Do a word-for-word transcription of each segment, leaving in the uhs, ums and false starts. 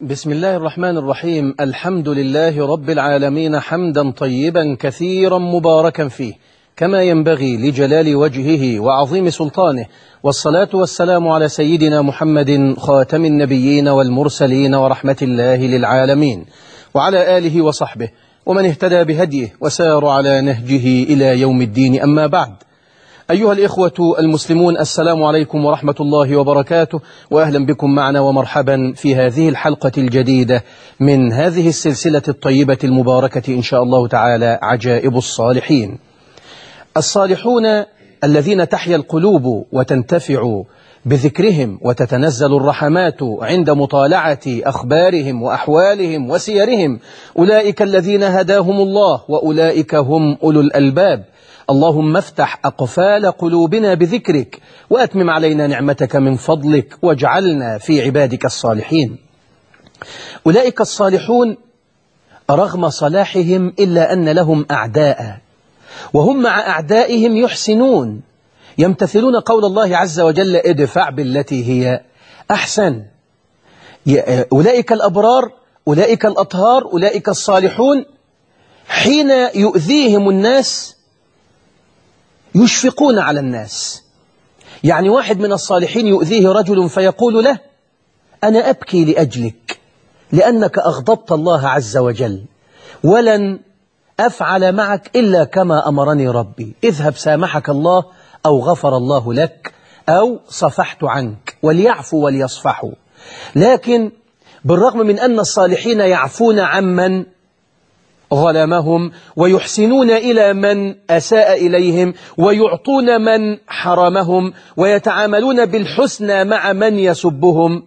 بسم الله الرحمن الرحيم. الحمد لله رب العالمين حمدا طيبا كثيرا مباركا فيه كما ينبغي لجلال وجهه وعظيم سلطانه، والصلاة والسلام على سيدنا محمد خاتم النبيين والمرسلين ورحمة الله للعالمين، وعلى آله وصحبه ومن اهتدى بهديه وسار على نهجه إلى يوم الدين. أما بعد، أيها الإخوة المسلمون، السلام عليكم ورحمة الله وبركاته، وأهلا بكم معنا ومرحبا في هذه الحلقة الجديدة من هذه السلسلة الطيبة المباركة إن شاء الله تعالى، عجائب الصالحين. الصالحون الذين تحيا القلوب وتنتفع بذكرهم وتتنزل الرحمات عند مطالعة أخبارهم وأحوالهم وسيرهم، أولئك الذين هداهم الله وأولئك هم أولو الألباب. اللهم افتح أقفال قلوبنا بذكرك، وأتمم علينا نعمتك من فضلك، واجعلنا في عبادك الصالحين. أولئك الصالحون رغم صلاحهم إلا أن لهم أعداء، وهم مع أعدائهم يحسنون، يمتثلون قول الله عز وجل: ادفع بالتي هي أحسن. أولئك الأبرار، أولئك الأطهار، أولئك الصالحون حين يؤذيهم الناس يشفقون على الناس. يعني واحد من الصالحين يؤذيه رجل فيقول له: أنا أبكي لأجلك لأنك أغضبت الله عز وجل، ولن أفعل معك إلا كما أمرني ربي، اذهب سامحك الله أو غفر الله لك أو صفحت عنك، وليعفوا وليصفحوا. لكن بالرغم من أن الصالحين يعفون عمن ظلمهم، ويحسنون إلى من أساء إليهم، ويعطون من حرمهم، ويتعاملون بالحسنى مع من يسبهم،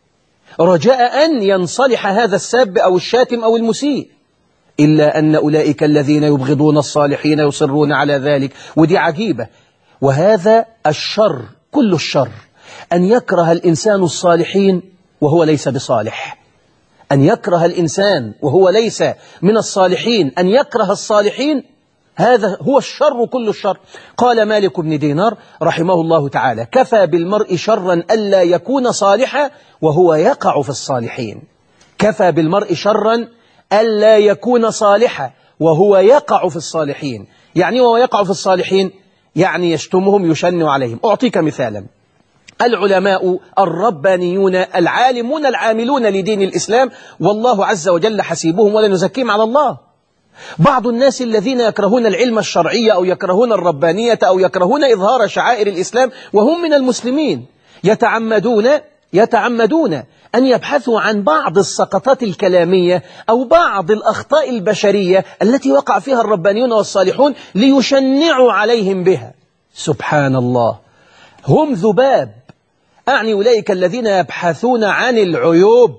رجاء أن ينصلح هذا الساب أو الشاتم أو المسيء، إلا أن أولئك الذين يبغضون الصالحين يصرون على ذلك. ودي عجيبة، وهذا الشر كل الشر، أن يكره الإنسان الصالحين وهو ليس بصالح، أن يكره الإنسان وهو ليس من الصالحين، أن يكره الصالحين، هذا هو الشر كل الشر. قال مالك بن دينار رحمه الله تعالى: كفى بالمرء شرا ألا يكون صالحا وهو يقع في الصالحين. كفى بالمرء شرا ألا يكون صالحا وهو يقع في الصالحين. يعني وهو يقع في الصالحين يعني يشتمهم يشن عليهم. أعطيك مثالا: العلماء الربانيون العالمون العاملون لدين الإسلام، والله عز وجل حسيبهم ولا نزكيهم على الله. بعض الناس الذين يكرهون العلم الشرعي أو يكرهون الربانية أو يكرهون إظهار شعائر الإسلام وهم من المسلمين، يتعمدون يتعمدون أن يبحثوا عن بعض السقطات الكلامية أو بعض الأخطاء البشرية التي وقع فيها الربانيون والصالحون ليشنعوا عليهم بها. سبحان الله، هم ذباب. أعني أولئك الذين يبحثون عن العيوب.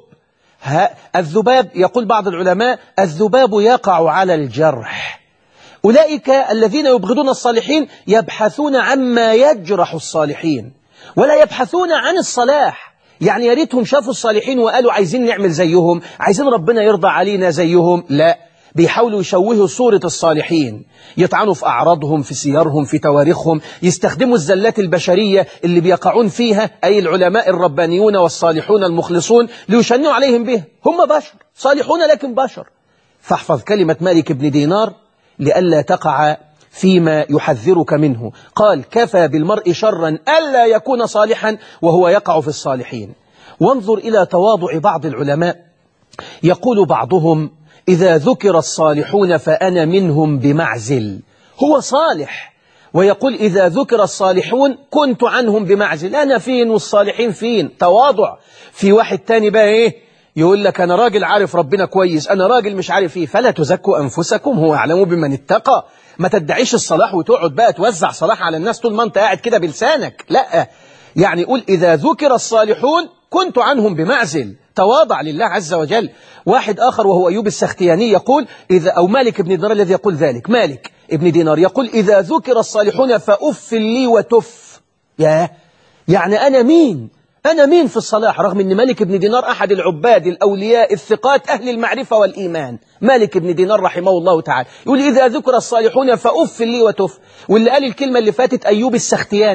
الذباب، يقول بعض العلماء: الذباب يقع على الجرح. أولئك الذين يبغضون الصالحين يبحثون عما يجرح الصالحين، ولا يبحثون عن الصلاح. يعني يا ريتهم شافوا الصالحين وقالوا عايزين نعمل زيهم، عايزين ربنا يرضى علينا زيهم. لا، بيحاولوا يشوهوا صورة الصالحين، يطعنوا في أعراضهم، في سيرهم، في تواريخهم، يستخدموا الزلات البشرية اللي بيقعون فيها أي العلماء الربانيون والصالحون المخلصون ليشنعوا عليهم به. هم بشر صالحون لكن بشر. فاحفظ كلمة مالك بن دينار لئلا تقع فيما يحذرك منه. قال: كفى بالمرء شرا ألا يكون صالحا وهو يقع في الصالحين. وانظر إلى تواضع بعض العلماء، يقول بعضهم: إذا ذكر الصالحون فأنا منهم بمعزل. هو صالح ويقول: إذا ذكر الصالحون كنت عنهم بمعزل، أنا فين والصالحين فين؟ تواضع. في واحد تاني بقى إيه؟ يقول لك: أنا راجل عارف ربنا كويس، أنا راجل مش عارف إيه. فلا تزكوا أنفسكم، هو أعلم بمن اتقى. ما تدعيش الصلاح وتقعد بقى توزع صلاح على الناس طول ما أنت قاعد كده بلسانك، لا. يعني يقول: إذا ذكر الصالحون كنت عنهم بمعزل، تواضع لله عز وجل. واحد آخر وهو أيوب السختياني يقول إذا أو مالك بن دينار الذي يقول ذلك، مالك ابن دينار يقول: إذا ذكر الصالحون فأف لي وتف. يا يعني أنا مين؟ أنا مين في الصلاح؟ رغم أن مالك بن دينار أحد العباد الأولياء الثقات أهل المعرفة والإيمان. مالك بن دينار رحمه الله تعالى يقول: إذا ذكر الصالحون فأف لي وتف. واللي قال الكلمة اللي فاتت أيوب السختياني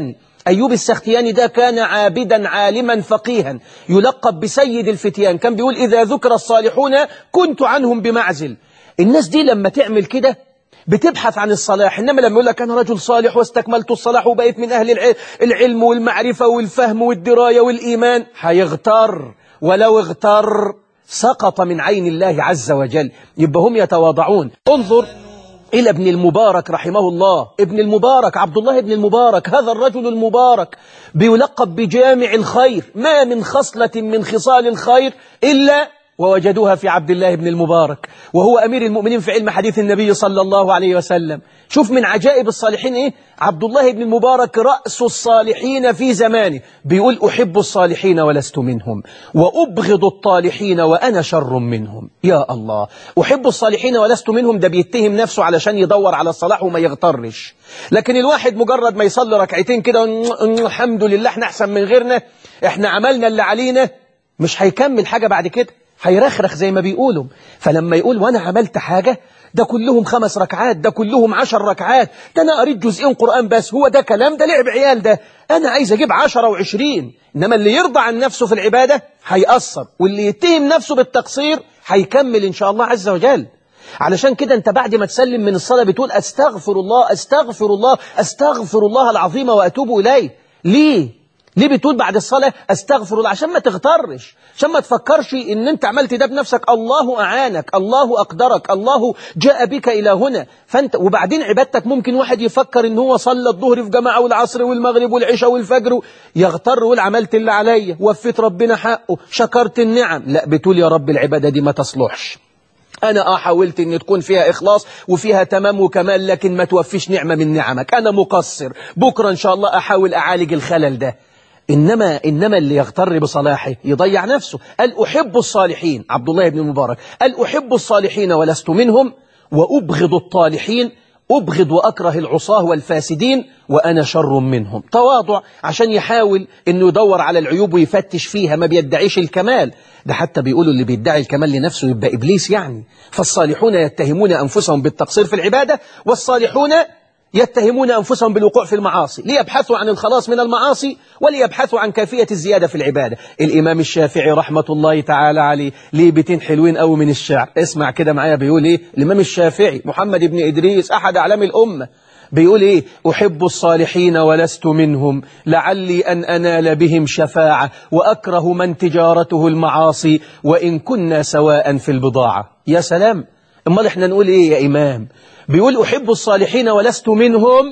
أيوب السختياني ده كان عابدا عالما فقيها يلقب بسيد الفتيان، كان بيقول إذا ذكر الصالحون كنت عنهم بمعزل. الناس دي لما تعمل كده بتبحث عن الصلاح، إنما لما يقول لك أنا رجل صالح واستكملت الصلاح وبقيت من أهل العلم والمعرفة والفهم والدراية والإيمان، هيغتر، ولو اغتر سقط من عين الله عز وجل. يبقى هم يتواضعون. انظر إلى ابن المبارك رحمه الله، ابن المبارك عبد الله ابن المبارك، هذا الرجل المبارك بيلقب بجامع الخير، ما من خصلة من خصال الخير إلا ووجدوها في عبد الله بن المبارك، وهو أمير المؤمنين في علم حديث النبي صلى الله عليه وسلم. شوف من عجائب الصالحين إيه؟ عبد الله بن المبارك رأس الصالحين في زمانه، بيقول أحب الصالحين ولست منهم وأبغض الطالحين وأنا شر منهم. يا الله، أحب الصالحين ولست منهم، ده بيتهم نفسه علشان يدور على الصلاح وما يغترش. لكن الواحد مجرد ما يصلي ركعتين كده الحمد لله احنا أحسن من غيرنا، احنا عملنا اللي علينا، مش هيكمل حاجة بعد كده، هيرخرخ زي ما بيقولوا. فلما يقول وانا عملت حاجة، ده كلهم خمس ركعات، ده كلهم عشر ركعات، ده انا قريت جزئين قرآن بس، هو ده كلام؟ ده لعب عيال، ده انا عايز اجيب عشرة وعشرين. انما اللي يرضى عن نفسه في العبادة هيأثر، واللي يتهم نفسه بالتقصير هيكمل ان شاء الله عز وجل. علشان كده انت بعد ما تسلم من الصلاة بتقول استغفر الله استغفر الله استغفر الله العظيم واتوب اليه. ليه؟ ليه بتقول بعد الصلاة استغفر الله؟ عشان ما تغترش، عشان ما تفكرش ان انت عملت ده بنفسك، الله اعانك، الله اقدرك، الله جاء بك الى هنا. فانت وبعدين عبادتك ممكن واحد يفكر ان هو صلى الظهر في جماعة والعصر والمغرب والعشاء والفجر، يغتر ويقول عملت اللي عليا، وفيت ربنا حقه، شكرت النعم. لا، بتقول يا رب العبادة دي ما تصلحش، أنا آه حاولت أن تكون فيها إخلاص وفيها تمام وكمال، لكن ما توفيش نعمة من نعمك، أنا مقصر، بكرة إن شاء الله أحاول أعالج الخلل ده. إنما, إنما اللي يغتر بصلاحه يضيع نفسه. قال أحب الصالحين، عبد الله بن المبارك قال أحب الصالحين ولست منهم وأبغض الطالحين، أبغض وأكره العصاه والفاسدين وأنا شر منهم. تواضع عشان يحاول أنه يدور على العيوب ويفتش فيها، ما بيدعيش الكمال. ده حتى بيقولوا اللي بيدعي الكمال لنفسه يبقى إبليس يعني. فالصالحون يتهمون أنفسهم بالتقصير في العبادة، والصالحون يتهمون أنفسهم بالوقوع في المعاصي، ليبحثوا عن الخلاص من المعاصي وليبحثوا عن كيفية الزيادة في العبادة. الإمام الشافعي رحمة الله تعالى عليه ليه بيتين حلوين قوي من الشعر، اسمع كده معايا بيقول إيه الإمام الشافعي محمد بن إدريس أحد أعلام الأمة، بيقول إيه؟ أحب الصالحين ولست منهم لعلي أن أنال بهم شفاعة وأكره من تجارته المعاصي وإن كنا سواء في البضاعة. يا سلام، امال احنا نقول إيه يا إمام؟ بيقول أحب الصالحين ولست منهم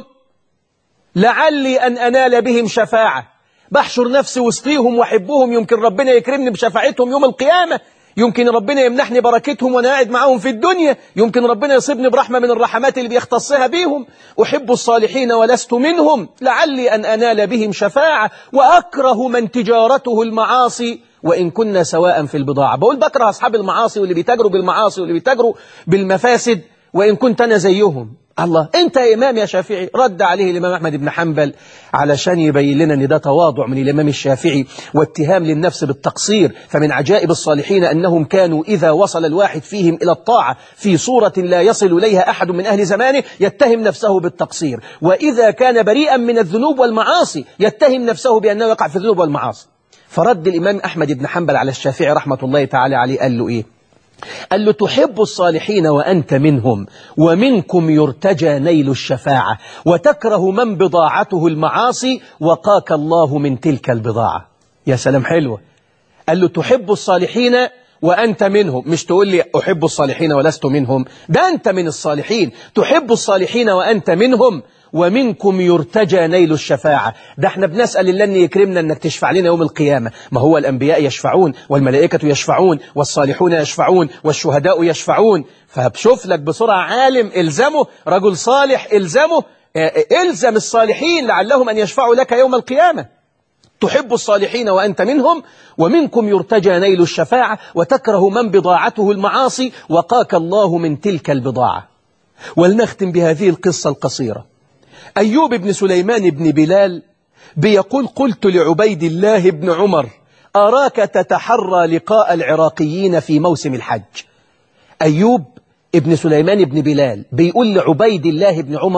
لعلي أن أنال بهم شفاعة، بحشر نفسي وسطيهم وأحبهم، يمكن ربنا يكرمني بشفاعتهم يوم القيامة، يمكن ربنا يمنحني بركتهم وأنا قاعد معهم في الدنيا، يمكن ربنا يصيبني برحمة من الرحمات اللي بيختصها بيهم. أحب الصالحين ولست منهم لعلي أن أنال بهم شفاعة وأكره من تجارته المعاصي وإن كنا سواء في البضاعة. بقول بكره أصحاب المعاصي واللي بيتاجروا بالمعاصي واللي بيتاجروا بالمفاسد وإن كنت أنا زيهم. الله، أنت يا إمام يا شافعي. رد عليه الإمام أحمد بن حنبل علشان يبين لنا أن ده تواضع من الإمام الشافعي واتهام للنفس بالتقصير. فمن عجائب الصالحين أنهم كانوا إذا وصل الواحد فيهم إلى الطاعة في صورة لا يصل إليها أحد من أهل زمانه يتهم نفسه بالتقصير، وإذا كان بريئا من الذنوب والمعاصي يتهم نفسه بأنه يقع في الذنوب والمعاصي. فرد الإمام أحمد بن حنبل على الشافعي رحمة الله تعالى عليه، قال له إيه؟ قال له تحب الصالحين وأنت منهم ومنكم يرتجى نيل الشفاعة وتكره من بضاعته المعاصي وقاك الله من تلك البضاعة. يا سلام، حلوة. قال له تحب الصالحين وأنت منهم، مش تقول لي أحب الصالحين ولست منهم، ده أنت من الصالحين. تحب الصالحين وأنت منهم ومنكم يرتجى نيل الشفاعة. ده احنا بنسأل الله أن يكرمنا أنك تشفع لنا يوم القيامة. ما هو الأنبياء يشفعون والملائكة يشفعون والصالحون يشفعون والشهداء يشفعون. فبشوف لك بسرعة عالم إلزمه، رجل صالح إلزمه، إلزم الصالحين لعلهم أن يشفعوا لك يوم القيامة. تحب الصالحين وأنت منهم ومنكم يرتجى نيل الشفاعة وتكره من بضاعته المعاصي وقاك الله من تلك البضاعة. ولنختم بهذه القصة القصيرة. أيوب بن سليمان بن بلال بيقول قلت لعبيد الله بن عمر أراك تتحرى لقاء العراقيين في موسم الحج. أيوب بن سليمان بن بلال بيقول لعبيد الله بن عمر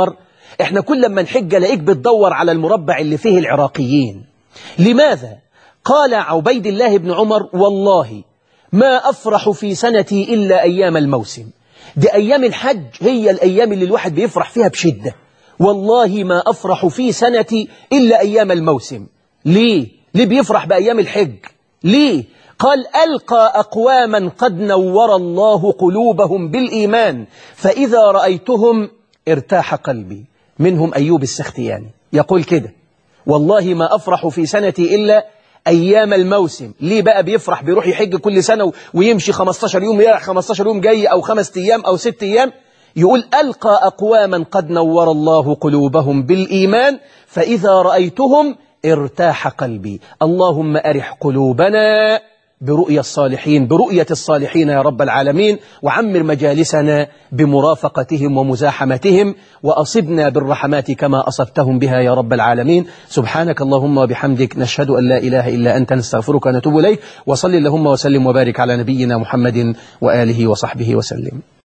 احنا كل لما نحج الاقيك بتدور على المربع اللي فيه العراقيين. لماذا؟ قال عبيد الله بن عمر: والله ما أفرح في سنتي إلا أيام الموسم. دي أيام الحج هي الأيام اللي الواحد بيفرح فيها بشدة. والله ما أفرح في سنتي إلا أيام الموسم. ليه؟ ليه بيفرح بأيام الحج؟ ليه؟ قال: ألقى أقواما قد نور الله قلوبهم بالإيمان فإذا رأيتهم ارتاح قلبي. منهم أيوب السختياني يقول كده: والله ما أفرح في سنتي إلا أيام الموسم. ليه بقى بيفرح؟ بيروح يحج كل سنة ويمشي خمستاشر يوم، يرجع خمستاشر يوم جاي أو خمس أيام أو ست أيام. يقول: ألقى أقواما قد نور الله قلوبهم بالإيمان فإذا رأيتهم ارتاح قلبي. اللهم أرح قلوبنا برؤية الصالحين برؤية الصالحين يا رب العالمين، وعمر مجالسنا بمرافقتهم ومزاحمتهم، وأصبنا بالرحمات كما أصبتهم بها يا رب العالمين. سبحانك اللهم وبحمدك، نشهد أن لا إله إلا أنت، نستغفرك ونتوب إليك. وصل اللهم وسلم وبارك على نبينا محمد وآله وصحبه وسلم.